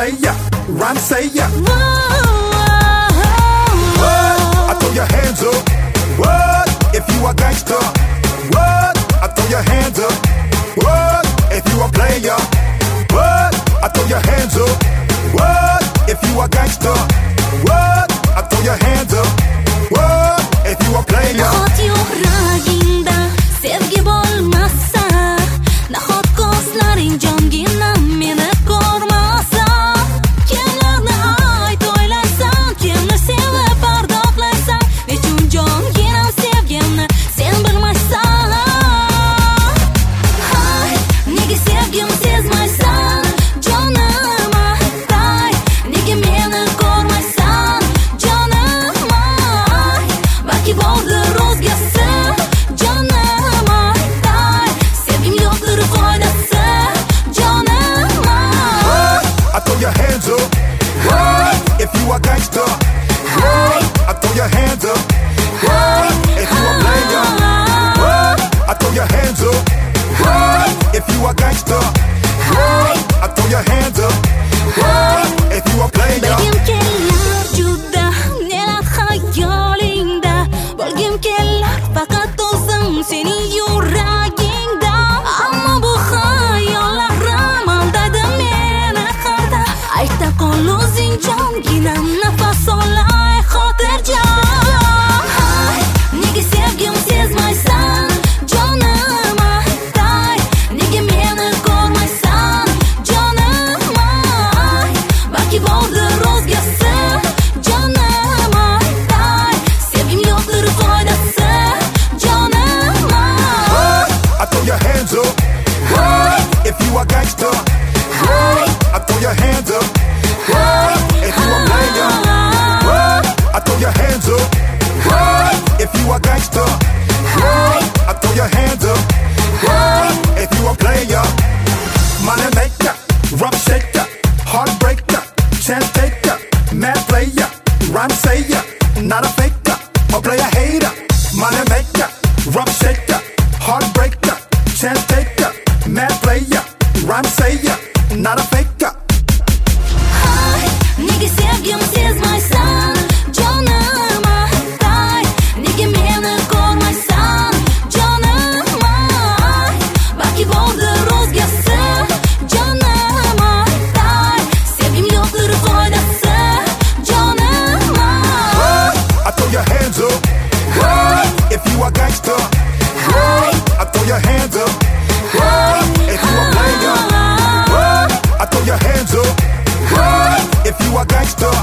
player, rhyme sayer. What? I throw your hands up. What? If you a gangster. What? I throw your hands up. What? If you a player. What? I throw your hands up. What? If you a gangster. What? I throw your hands up. What? If you a player. Nahot yuragingda sevgi bo'lmasa, nahot ko'zlaring jongina meni ko'rmasa, kimlarni ayt o'ylaysan, kimni sevib bardoqlaysan, nechun jonginam sevgimni sen bilmaysan. Hay, nega sevgimni sezmaysan, jonim ay, nega meni ko'rmaysan, jonim ay, balki bordir o'zgasi, jonim ay, sevgim yo'qdir foydasi, jonim ay. I throw your hands up. What? If you a gangster. What? I throw your hands up. What? If you a player. What? I throw your hands up. What? If you a gangster. What? I throw your hands up. What? If you a player. Bilgim kelar juda nelar xayolingda, bilgim kelar faqat o'zim sening yuragingda, ammo bu xayollarim aldadi meni qarda. Ayta qol o'zing jonginam, nafas olay xotirjam. Hay, nega sevgimni sezmaysan, jonim ay, nega meni ko'rmaysan, jonim ay, balki bordir o'zgasi, jonim ay, sevgim yo'qdir foydasi, jonim ay. I throw your hands up. What? If you a gangster. What? I throw your hands up. What? If you a player. What? I throw your hands up. What? If you a gangster. What? I throw your hands up. What? If you a player. Money maker, rum shaker, heartbreaker, chance taker, mad player, rhyme sayer, not a faker, or player hater. Money maker, rum shaker, heartbreaker, chance taker, mad player, rhyme sayer, not a faker. Hay, nega sevgimni sezmaysan, jonim ay, nega meni ko'rmaysan, jonim ay, balki bordir o'zgasi, jonim ay, sevgim yo'qdir foydasi, jonim ay. I throw your hands up. What? If you a gangster. What? I throw your hands up. What? If you a player. What? I throw your hands up. What? If you a gangster.